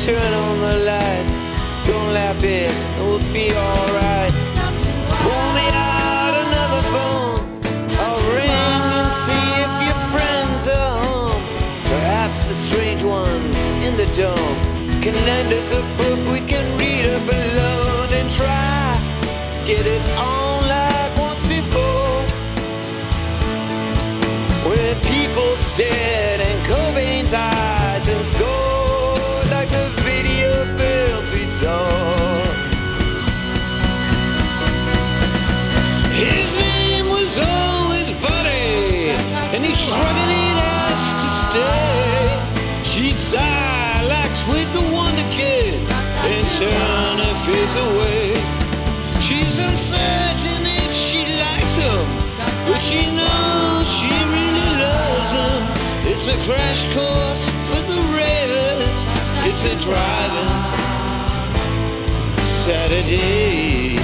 turn on the light. Don't laugh it, it'll be alright. Pull me out another phone. I'll ring and see if your friends are home. Perhaps the strange ones in the dome can lend us a book we can read up alone and try get it on like once before. When people stared in Cobain's eyes and scored like the video films we saw. His name was always Buddy, and he'd shrug and he'd ask to stay. She'd sigh like Twig the Wonder Kid and turn her face away. She's uncertain if she likes him, but she knows she really loves him. It's a crash course for the ravers. It's a driving Saturday.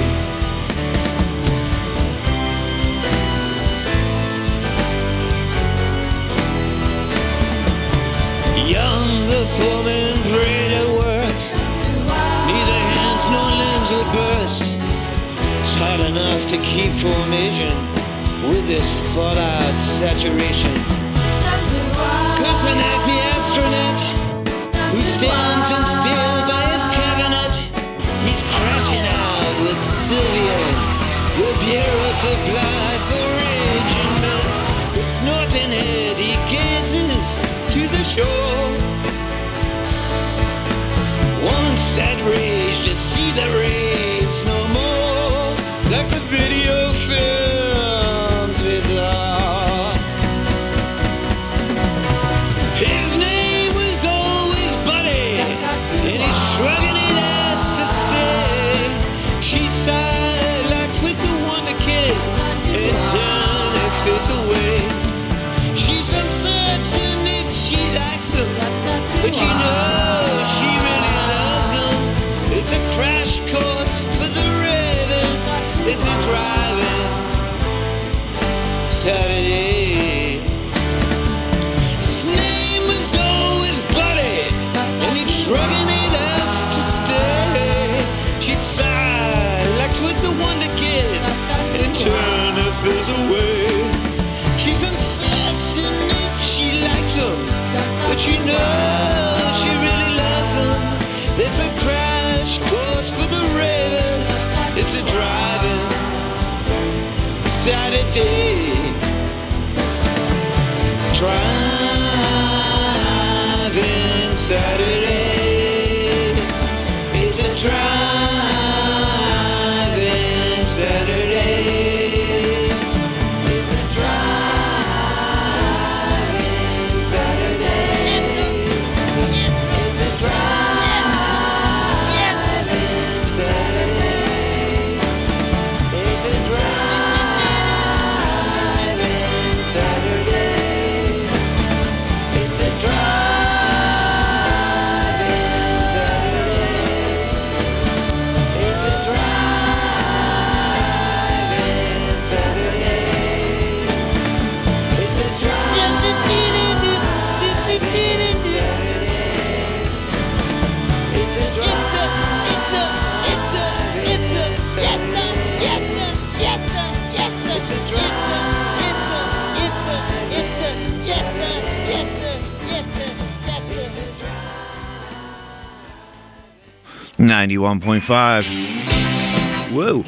Young, the foreman prayed at work. Neither hands nor limbs would burst. It's hard enough to keep formation with this fallout saturation. Kusanek, the astronaut, who stands in still by his cabinet, he's crashing out with Sylvia. The bureau supplied for raging men. It's Norton Head, he gazes to the shore. One sad rage to see the rays no more, like the video films we saw. His name was always Buddy, and he'd shrug and he'd ask to stay. She sighed like Twig the Wonder Kid and turned her face away. She's uncertain if she likes him, but you know she really loves him. It's a crash course for the ravers. It's a driving Saturday. His name was always Buddy, and he'd shrug and he'd ask to stay. She'd sigh like Twig the Wonder Kid and turn her face away. She's uncertain if she likes him, but you know she really loves him. It's a crash course for the ravers. It's a driving Saturday. Driving Saturday. It's a driving Saturday. It's a driving Saturday. It's a driving Saturday. It's a driving Saturday. It's a driving Saturday. It's a driving Saturday. It's a driving 91.5. Whoa.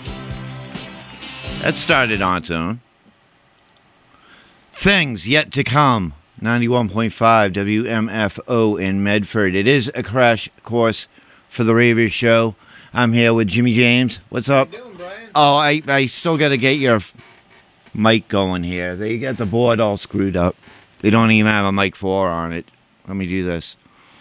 That started on its own. Things yet to come. 91.5 WMFO in Medford. It is a crash course for the Ravers show. I'm here with Jimmy James. What's up? How you doing, Brian? Oh, I still got to get your mic going here. They got the board all screwed up. They don't even have a mic 4 on it. Let me do this.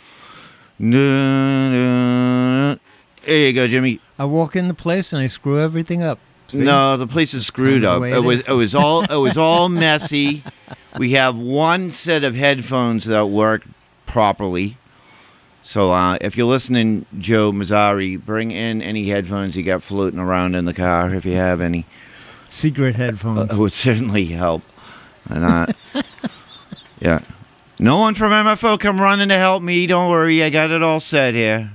There you go, Jimmy. I walk in the place and I screw everything up. See? No, the place is screwed up. It was all messy. We have one set of headphones that work properly. So if you're listening, Joe Mazzari, bring in any headphones you got floating around in the car, if you have any. Secret headphones. It would certainly help. And yeah. No one from MFO come running to help me. Don't worry, I got it all set here.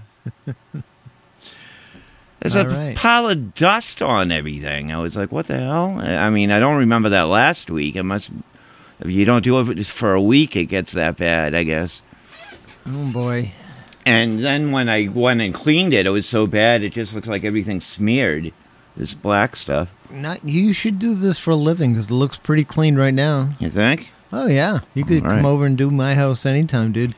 There's All a right. pile of dust on everything. I was like, what the hell? I mean, I don't remember that last week. It must. If you don't do it for a week, it gets that bad, I guess. Oh boy. And then when I went and cleaned it, it was so bad, it just looks like everything's smeared. This black stuff. Not you should do this for a living because it looks pretty clean right now. You think? Oh yeah, you could All right. come over and do my house anytime, dude.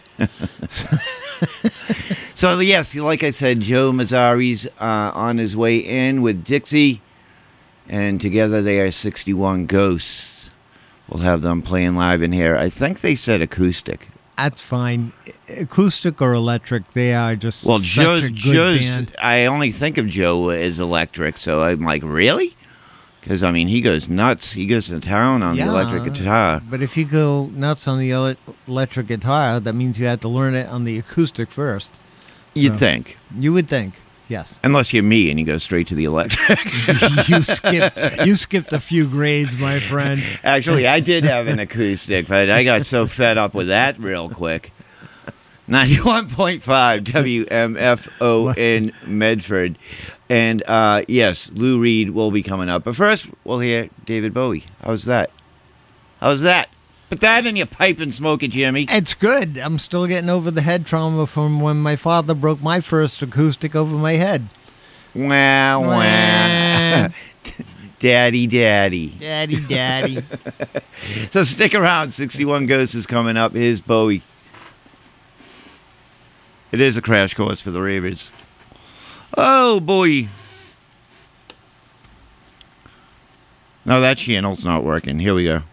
So, yes, like I said, Joe Mazzari's on his way in with Dixie. And together they are 61 Ghosts. We'll have them playing live in here. I think they said acoustic. That's fine. Acoustic or electric, they are just Well, such a good Joe's. band. I only think of Joe as electric, so I'm like, really? Because I mean, he goes nuts. He goes to town on the electric guitar. But if you go nuts on the electric guitar, that means you have to learn it on the acoustic first. You'd think, You would think, yes. unless you're me and you go straight to the electric. you skipped a few grades, my friend. Actually, I did have an acoustic, but I got so fed up with that real quick. 91.5 WMFO in Medford. And yes, Lou Reed will be coming up. But first, we'll hear David Bowie. How's that? How's that? Put that in your pipe and smoke it, Jimmy. It's good. I'm still getting over the head trauma from when my father broke my first acoustic over my head. Wah, wah. Daddy. Daddy. So stick around. 61 Ghosts is coming up. Here's Bowie. It is a crash course for the ravers. Oh, boy. No, that channel's not working. Here we go.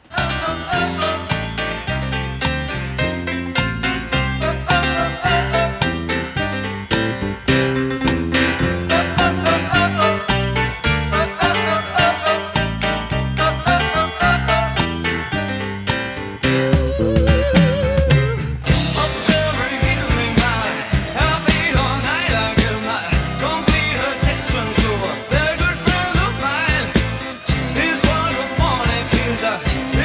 He's wonderful,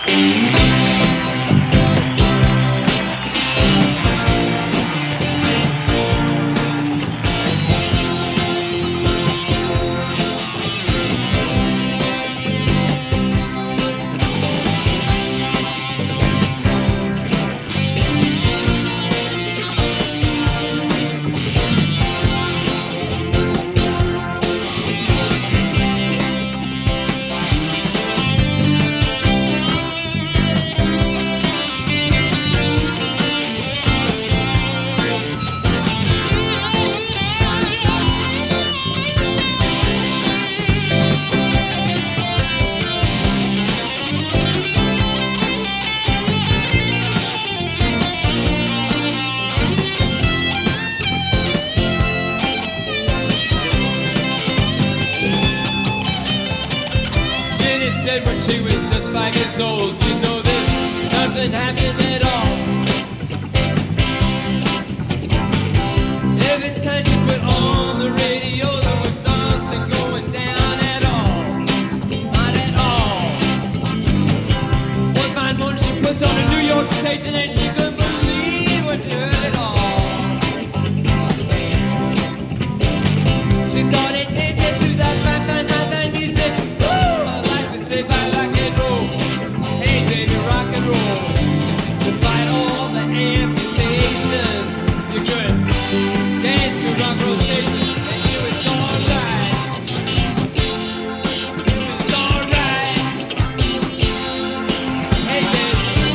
Jenny said when she was just 5 years old, you know there's nothing happened at all. Every time she put on the radio, there was nothing going down at all. Not at all. One fine morning she puts on a New York station and she couldn't believe what she heard at all. She started dancing to that fine music. Woo! I like to say by rock and roll. Hey baby, rock and roll. Despite all the amputations, you could dance to rock and roll stations, and it was alright. It was alright. Hey baby.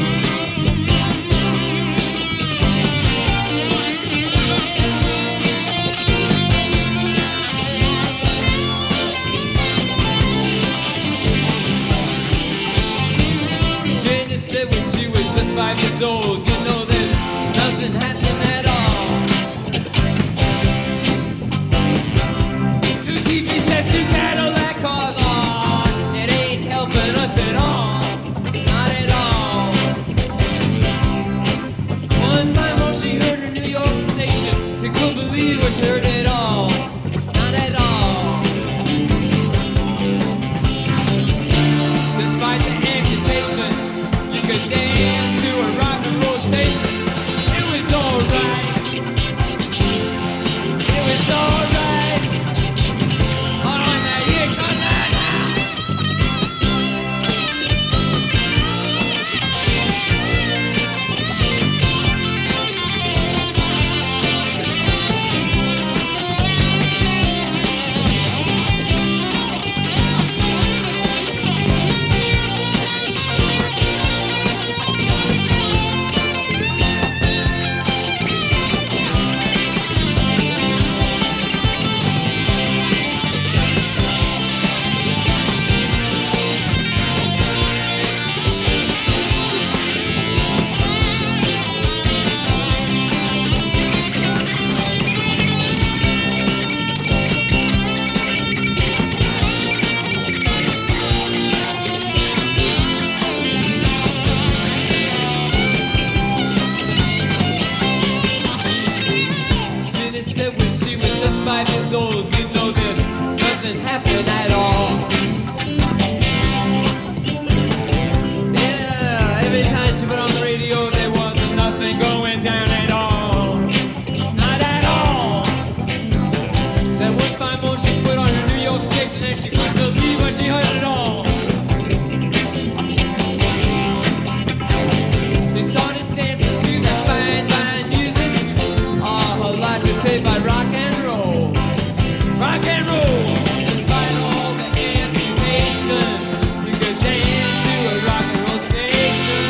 Jenny said when she was just 5 years old, you know there's nothing happening at all. Two TV sets, two Cadillac cars, oh, it ain't helping us at all. Not at all. One time when she heard her New York station, she couldn't believe what she heard at all. Not at all. Despite the amputation, you could dance to a rock and roll station. It was alright. It was alright. Hold on now, here come that now. Jenny said when she was just 5 years old, you know there's nothing happened at all. Yeah, every time she put on the radio, there wasn't nothing going down at all. Not at all. Then one fine morning she put on her New York station and she couldn't believe what she heard at all. She started dancing to that fine music. All her life is saved by rock and roll. Rock and roll. Despite all the amputation, you could dance to a rock and roll station.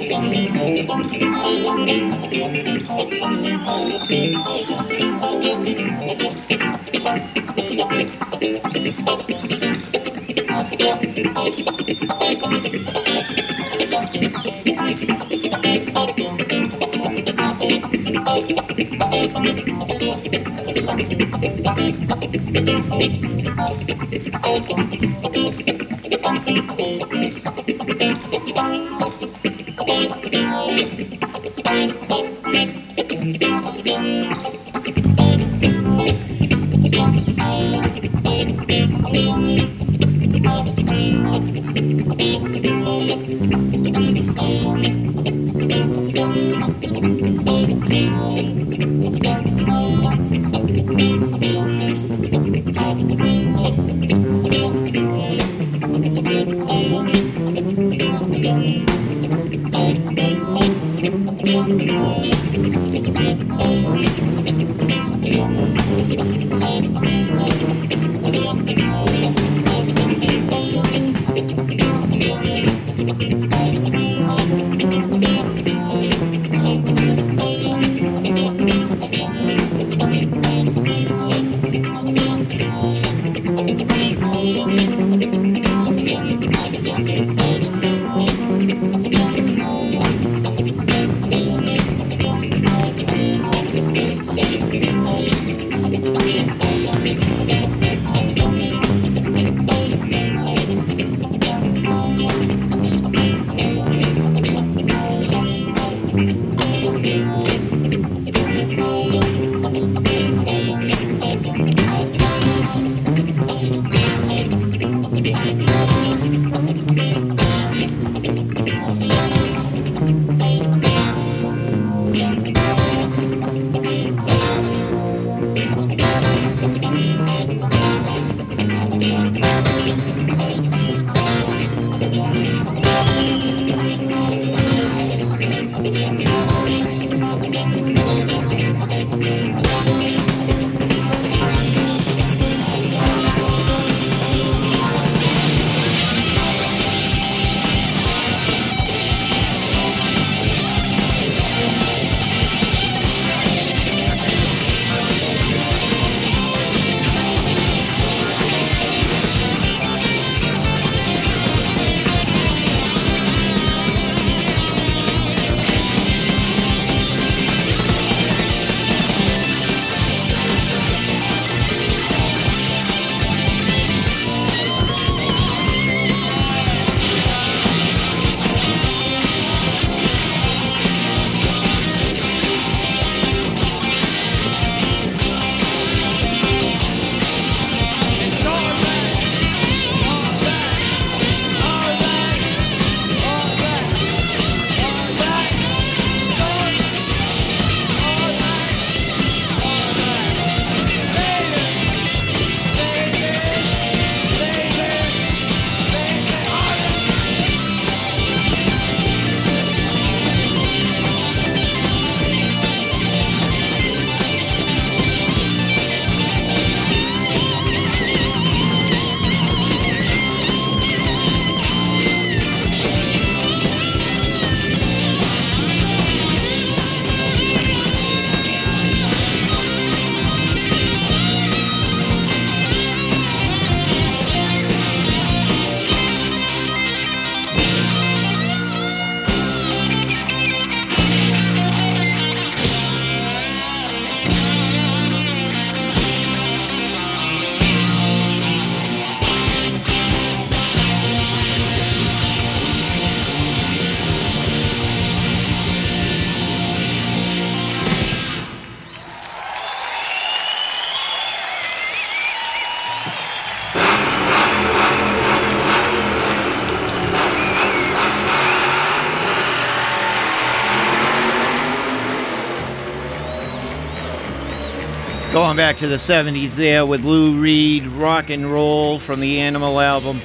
Going back to the 70s there with Lou Reed, Rock and Roll from the Animal album.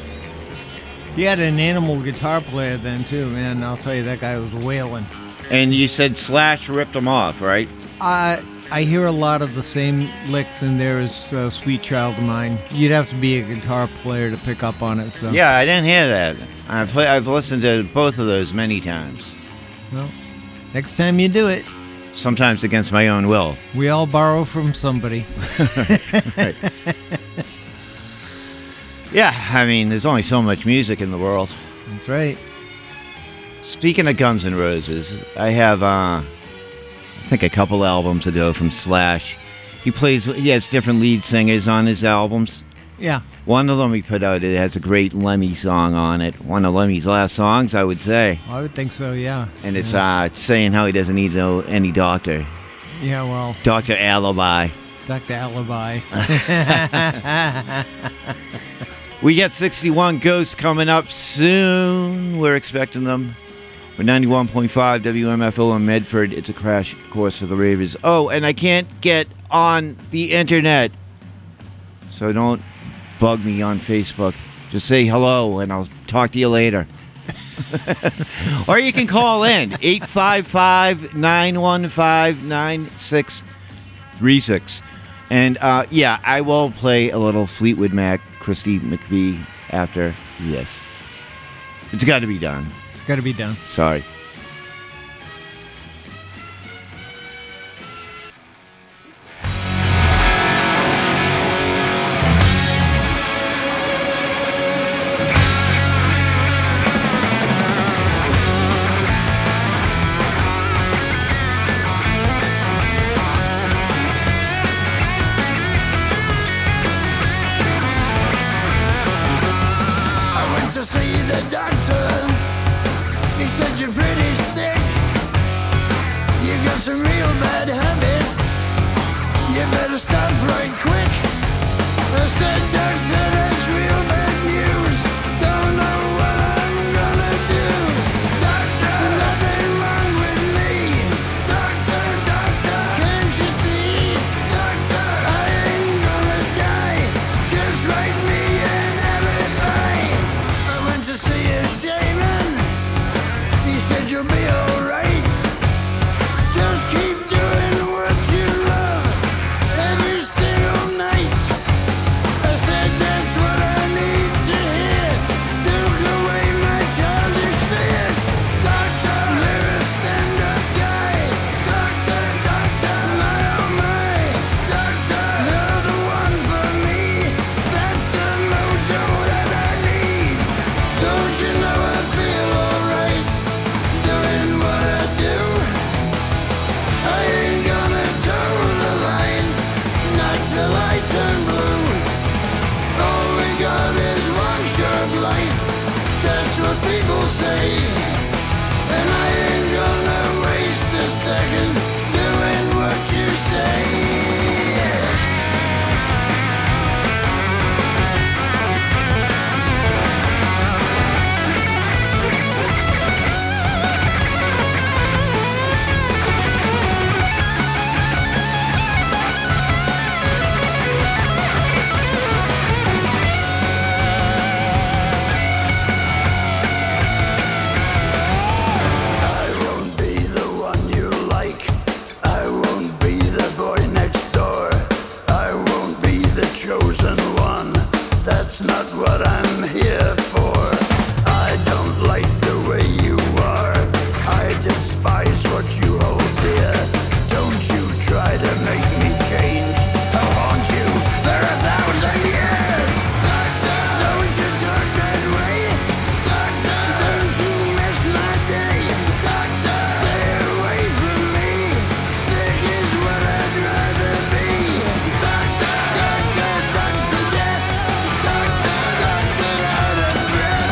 He had an Animal guitar player then too, man. I'll tell you, that guy was wailing. And you said Slash ripped them off, right? I hear a lot of the same licks in there as Sweet Child of Mine. You'd have to be a guitar player to pick up on it. So Yeah, I didn't hear that. I've listened to both of those many times. Well, next time you do it, Sometimes against my own will. we all borrow from somebody. Yeah, I mean, there's only so much music in the world. That's right. Speaking of Guns N' Roses, I have, I think a couple albums ago from Slash. He has different lead singers on his albums. Yeah. One of them he put out, it has a great Lemmy song on it. One of Lemmy's last songs, I would say. Well, I would think so, yeah. And it's saying how he doesn't need any doctor. Yeah, well, Dr. Alibi. Dr. Alibi. We got 61 Ghosts coming up soon. We're expecting them. We're 91.5 WMFO in Medford. It's a crash course for the Ravers. Oh, and I can't get on the internet. So don't bug me on Facebook. Just say hello and I'll talk to you later. Or you can call in 855-915-9636. And yeah, I will play a little Fleetwood Mac, Christy McVie after this. It's got to be done. It's got to be done. Sorry. To see the doctor, he said you're pretty sick. You got some real bad habits. You better stop right quick. I said, doctor, that's real bad news. Don't know what I'm gonna do. Doctor, nothing wrong with me. Doctor, doctor, can't you see? Doctor, I ain't gonna die. Just write me an alibi. I went to see a shaman. He said you'll be alright. Just keep doing what you love every single night. I said that's what I need to hear. Took away my childish fears. Doctor, you're a stand-up guy. Doctor, doctor, my oh my. Doctor, you're the one for me. That's the mojo that I need. Don't you know I feel alright doing what I do? I ain't gonna toe the line, not till I turn blue. All we got is one short life, that's what people say. And I ain't gonna waste a second doing what you say. I won't be the one you like. I won't be the boy next door. I won't be the chosen one. That's not what I'm here for. I don't like the way you are. I despise what you hold dear. Don't you try to make me change. I'll haunt you for 1,000 years. Doctor, don't you talk that way. Doctor, don't you miss my day. Doctor, stay away from me. Sick is what I'd rather be. Doctor, doctor, doctor death. Doctor, doctor out of breath.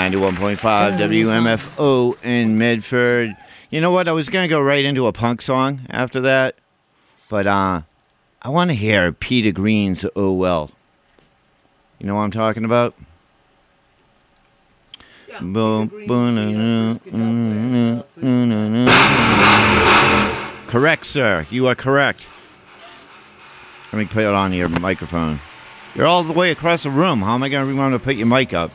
91.5 WMFO in Medford. You know what? I was going to go right into a punk song after that, but I want to hear Peter Green's Oh Well. You know what I'm talking about? Yeah, Correct, sir. You are correct. Let me put it on your microphone. You're all the way across the room. How am I going to remember to put your mic up?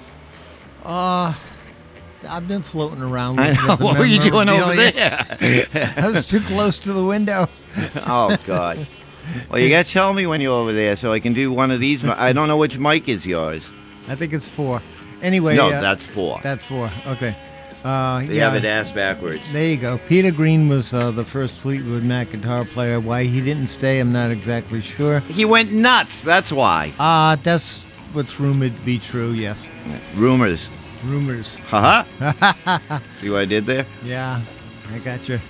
I've been floating around. I know. What were you doing over there? I was too close to the window. Oh, God. Well, you got to tell me when you're over there so I can do one of these. I don't know which mic is yours. I think it's 4. Anyway. No, that's 4. That's 4. Okay. They have it ass backwards. There you go. Peter Green was the first Fleetwood Mac guitar player. Why he didn't stay, I'm not exactly sure. He went nuts. That's why. That's what's rumored to be true, yes. Rumors. Rumors. Haha. See what I did there? Yeah, I got you.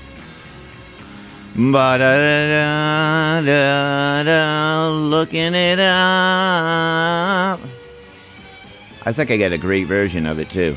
Looking it up. I think I got a great version of it too.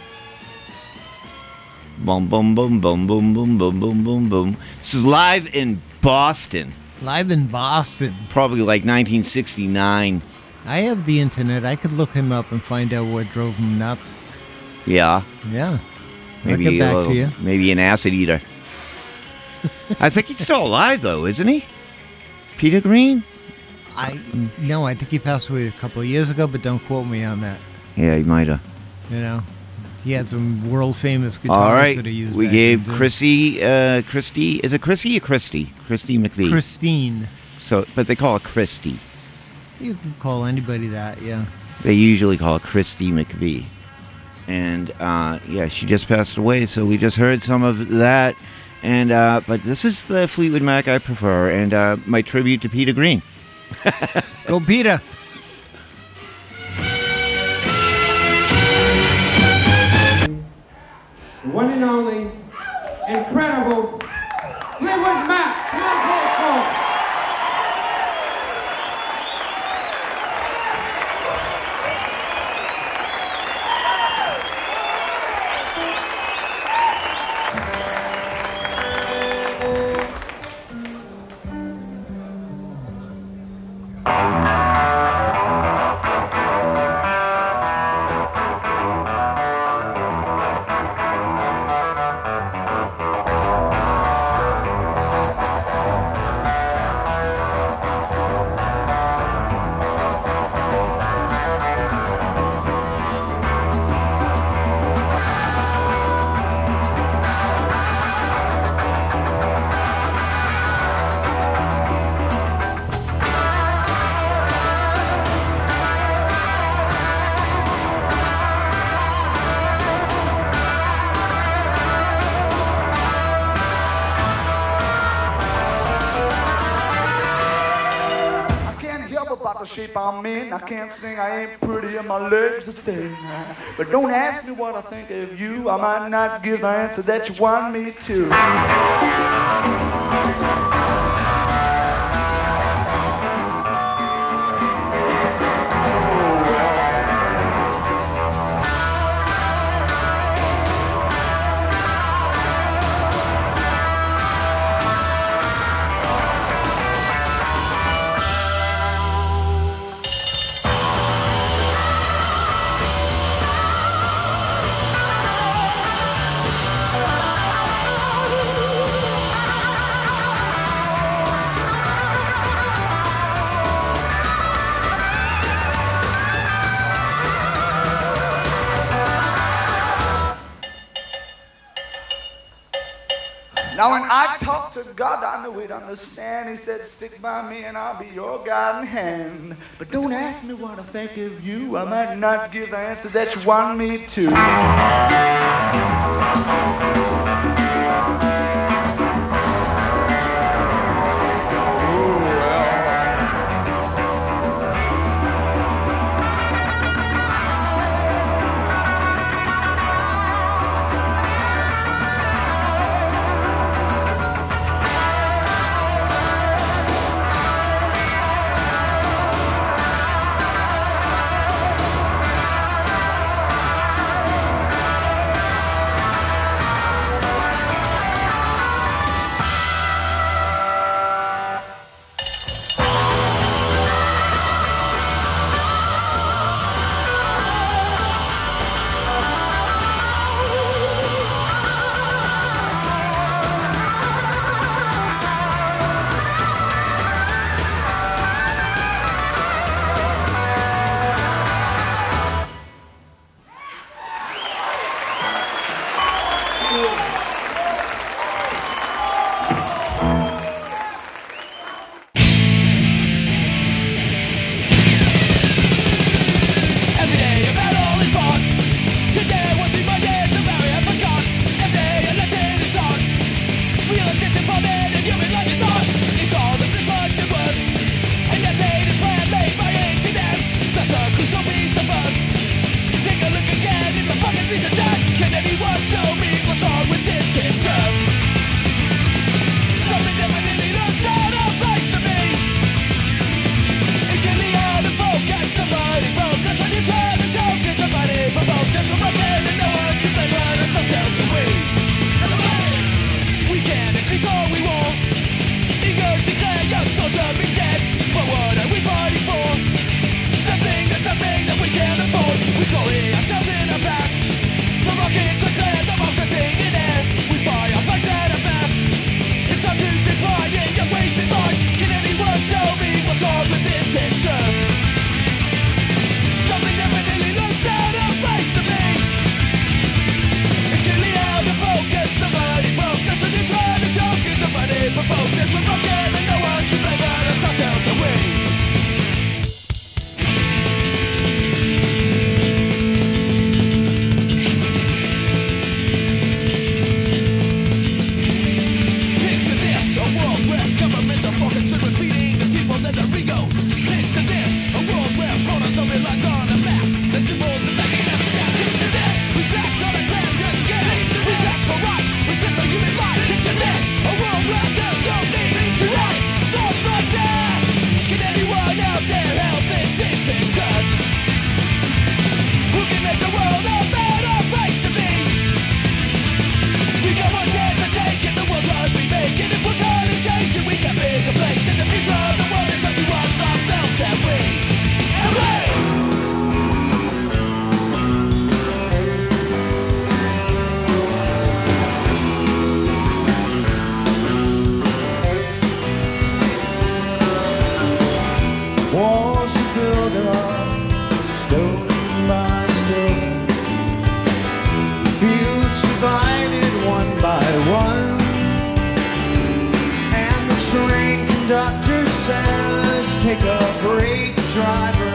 Boom, boom, boom, boom, boom, boom, boom, boom, boom, boom. This is live in Boston. Live in Boston. Probably like 1969. I have the internet. I could look him up and find out what drove him nuts. Yeah. Yeah. Maybe I'll get back to you. Maybe an acid eater. I think he's still alive though, isn't he? Peter Green? No, I think he passed away a couple of years ago, but don't quote me on that. Yeah, he might have. You know, he had some world famous guitars All right, that he used. we back gave in the day. Christy. Is it Chrissy or Christy? Christy McVie. Christine. So, but they call her Christy. You can call anybody that, yeah. They usually call her Christy McVie. And yeah, she just passed away, so we just heard some of that. And but this is the Fleetwood Mac I prefer, and my tribute to Peter Green. Go, Peter. One and only, incredible Fleetwood Mac. Come on, folks. About the shape I'm in, I can't sing, I ain't pretty, and my legs are thin. But don't ask me what I think of you, I might not give the answer that you want me to. Now when I talk to God, I know He'd understand. He said, stick by me and I'll be your guiding hand. But don't ask me what I think of you. I might not give the answer that you want me to. Every day a battle is fought. Today was in my days of Mary I forgot. Every day a lesson is taught. Real attention from it and human life is on. It's all that this much is worth. And that day is plan laid by ancient ants. Such a crucial piece of earth. Take a look again, it's a fucking piece of dirt. Can anyone show me what's wrong with this picture? Something that really looks out of place to me. It's clearly out of focus. Somebody broke us when you try to joke. It's somebody provoked us. We're broken and no one to blame but us ourselves and we can increase all we want. Eager to declare young soldier be scared. But what are we fighting for? Something that we can't afford. We glory ourselves in our past. The rockets are clear, the bombs are thing in air. We fire flags at a fast. It's time to decline in your wasted lives. Can anyone show me what's wrong with this picture? Something that really looks out of place to me. It's clearly out of focus. Somebody broke us when you try to joke. It's somebody provoked us. We're broken and no one to blame but us ourselves and we. Picture this, a world where governments are more concerned with feeding the people than their egos. Picture this, a world where photos of your lives on a map, the symbols of making them adapt. Picture this, respect on a grander scale. Respect for rights, respect for human life. Picture this, a world where there's no need to write songs like this. Can anyone out there help fix this picture? Who can make the world a better place to be? We got one chance to take it, the world's what we make it. If we're gonna change it, we can make a place. In the future of the world is up to us ourselves and we. And we. Walls are built up, stone by stone. Fields divided one by one. And the train conductor says, take a break, driver,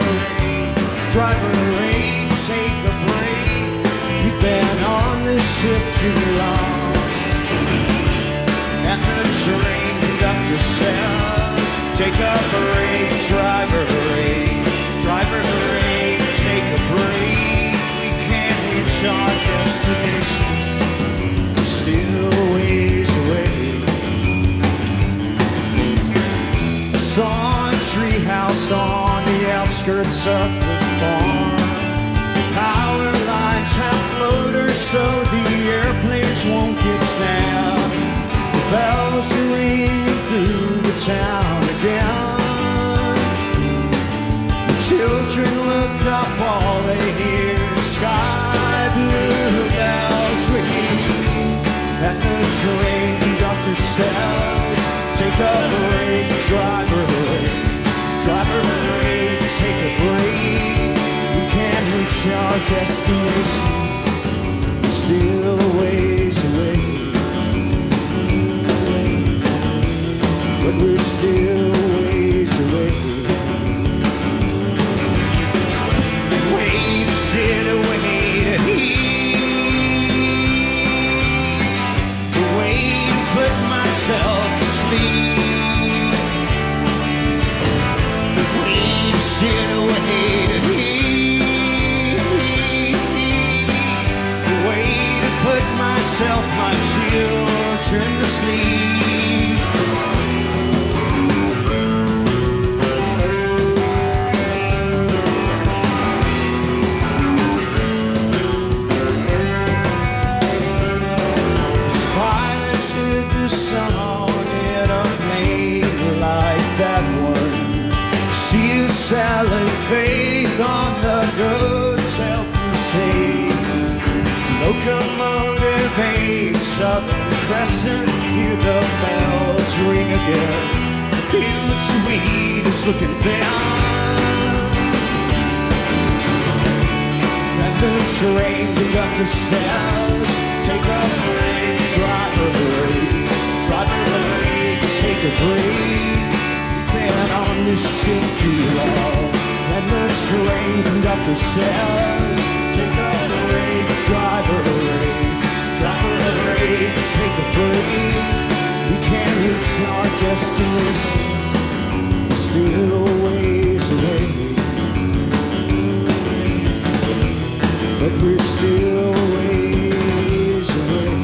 take a break. You've been on this ship too long. And the train conductor says, take a break, driver, take a break. We can't reach our destination, still ways away. I saw a treehouse on the outskirts of the farm. Power lines have floaters so the airplanes won't get snapped. The bells are ringing through the town again. The children look up, all they hear is sky blue bells ringing. And the train conductor says, take a break, driver, take a break. We can't reach our destination, still a ways away. But we're still ways away. Wait, sit, wait, wait, put myself to sleep. Wait, sit, wait, wait, put myself, my children to sleep. The sun on it up made like that one. She'll selling faith on the goods health crusade. Locomotive 8, Southern Crescent, hear the bells ring again. The field sweet is looking down, and the train conductor says, take a break. ship too long. And the train conductor says, take her away, drive her away, take a break. We can't reach our destination, we're still a ways away. But we're still ways away.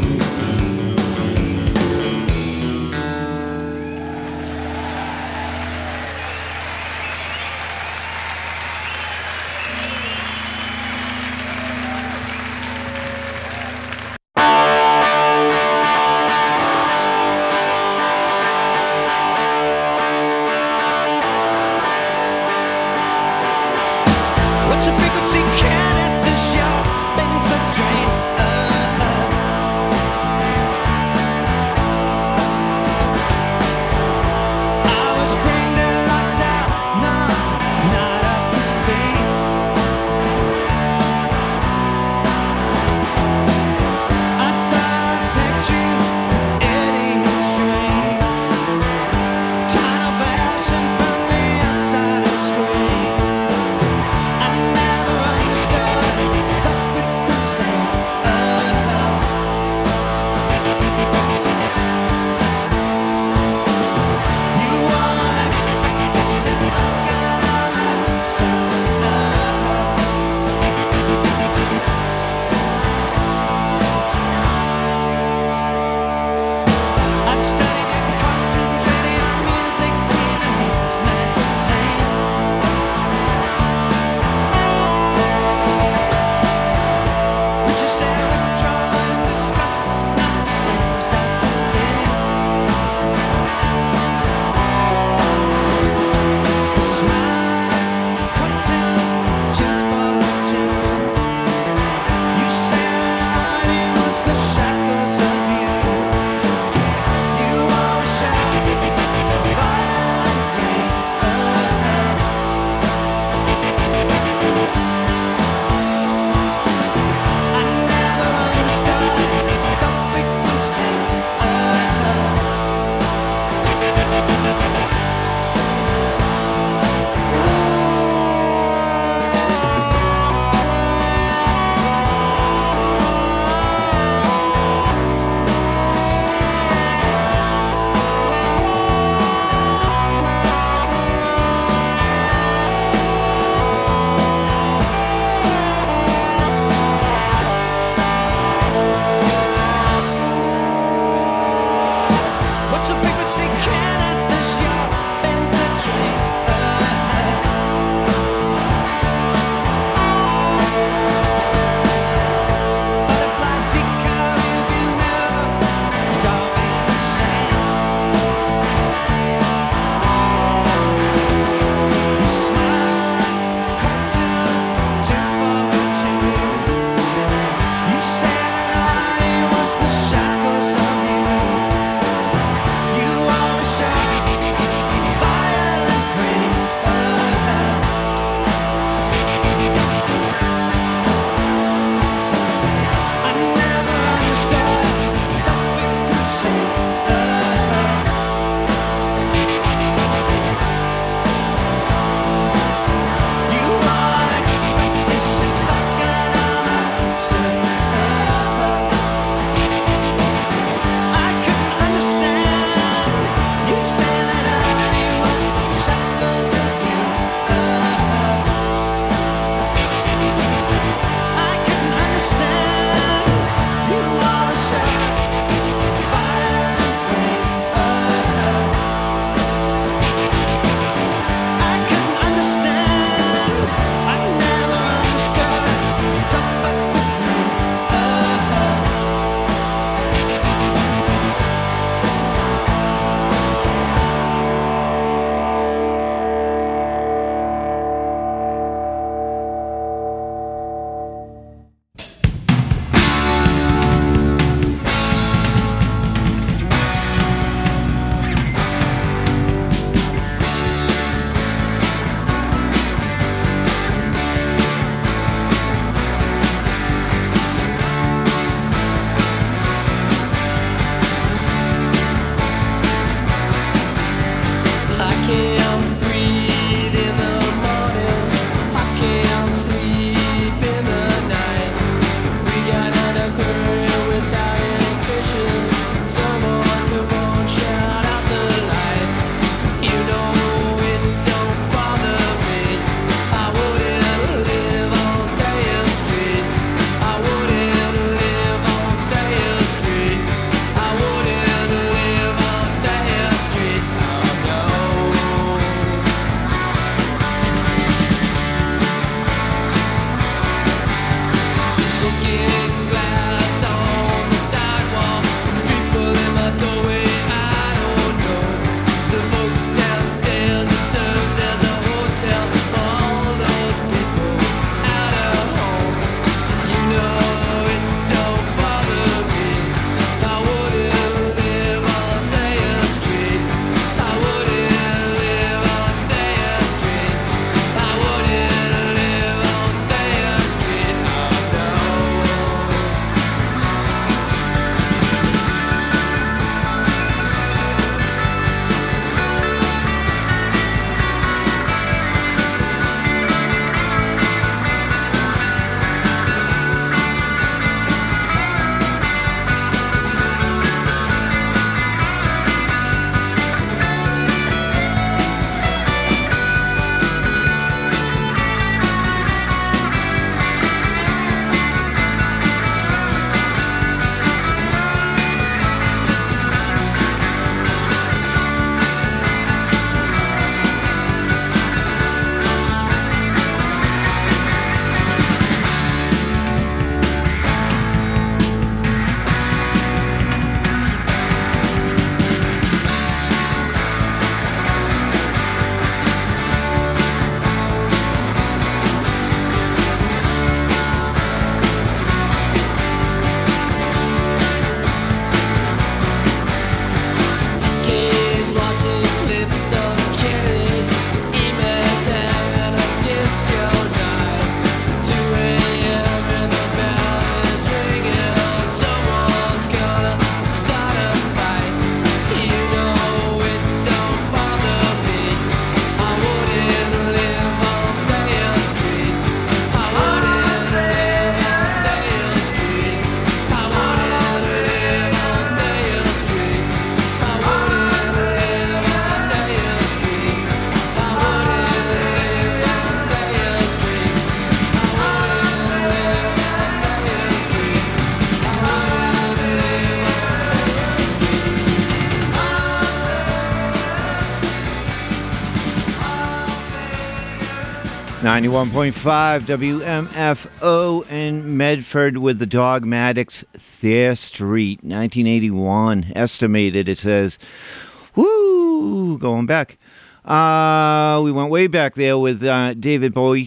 91.5 WMFO in Medford with the Dogmatics, Thayer Street, 1981. Estimated, it says. Woo! Going back. We went way back there with David Bowie,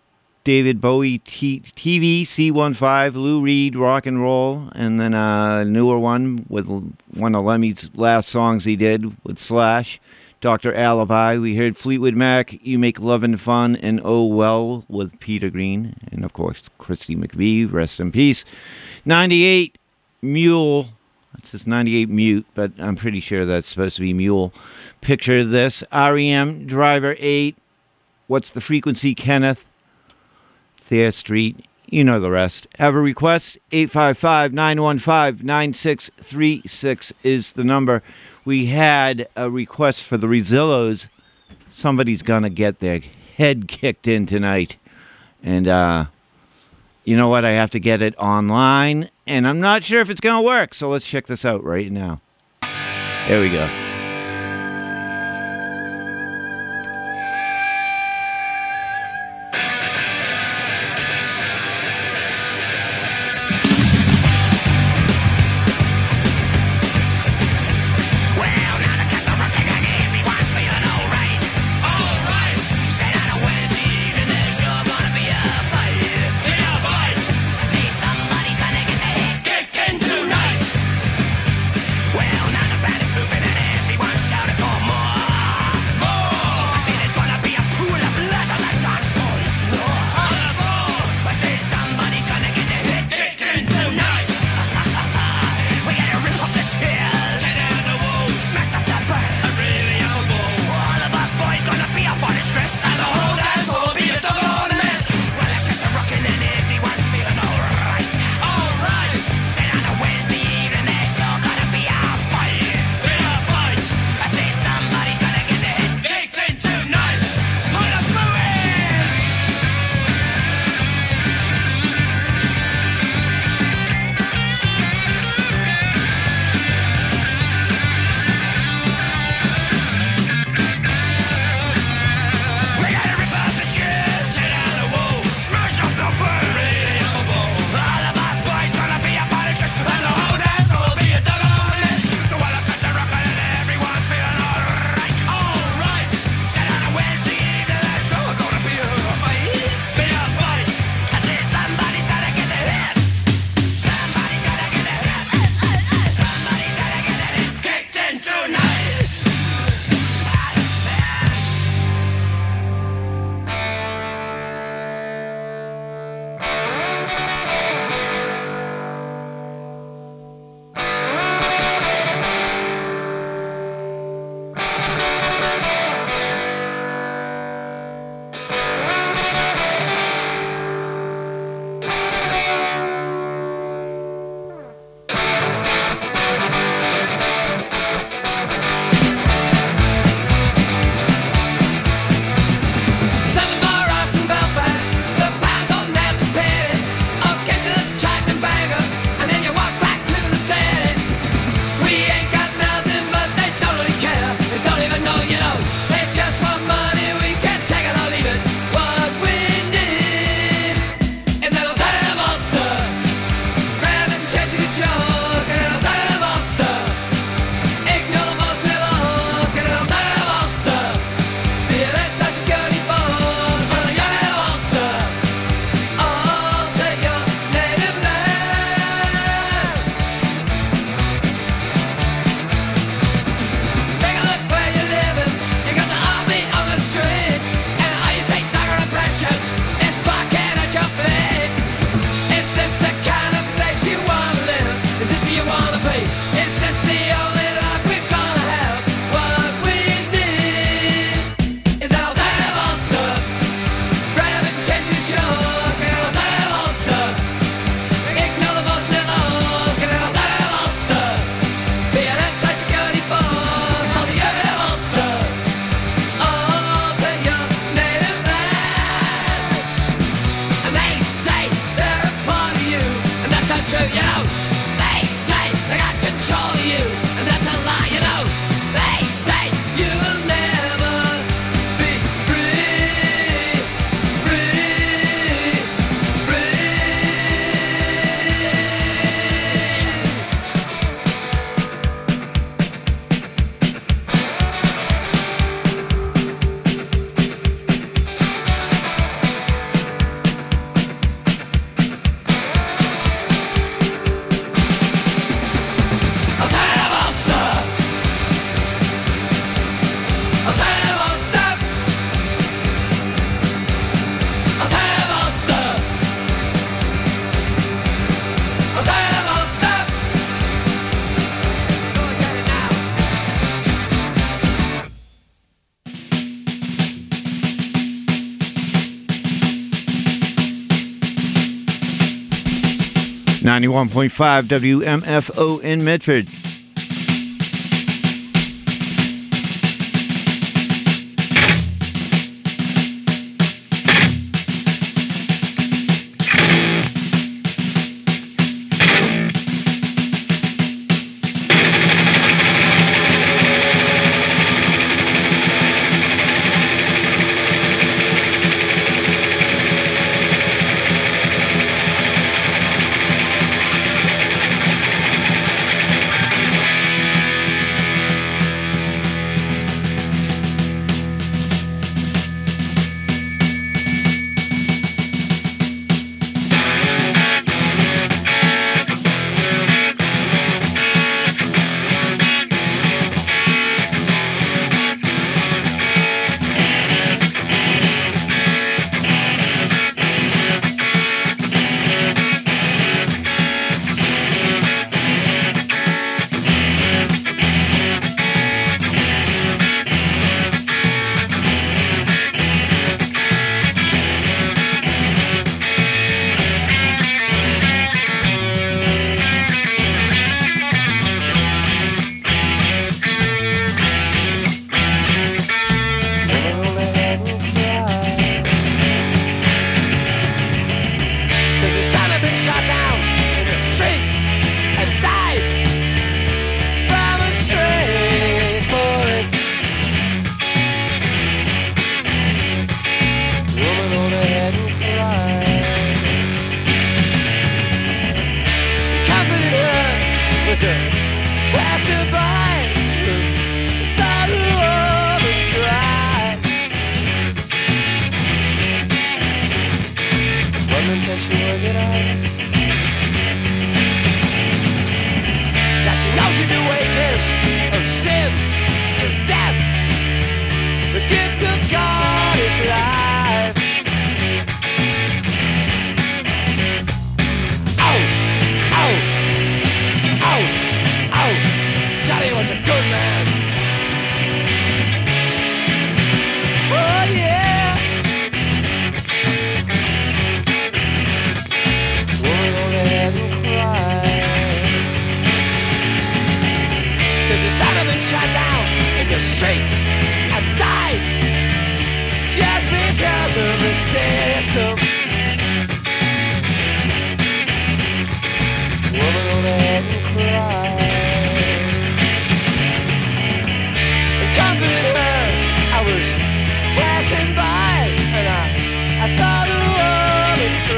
TV, C15, Lou Reed, Rock and Roll, and then a newer one with one of Lemmy's last songs he did with Slash. Dr. Alibi. We heard Fleetwood Mac, You Make Lovin' Fun, and Oh Well with Peter Green. And, of course, Christy McVie, rest in peace. 98, Mule. It says 98 Mute, but I'm pretty sure that's supposed to be Mule. Picture this. REM, Driver 8. What's the Frequency, Kenneth? Thayer Street. You know the rest. Have a request? 855-915-9636 is the number. We had a request for the Rezillos. Somebody's going to get their head kicked in tonight. And you know what? I have to get it online. And I'm not sure if it's going to work. So let's check this out right now. There we go. Well, now the band is moving and 91.5 WMFO in Medford.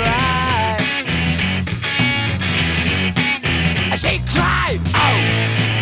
She cried, oh!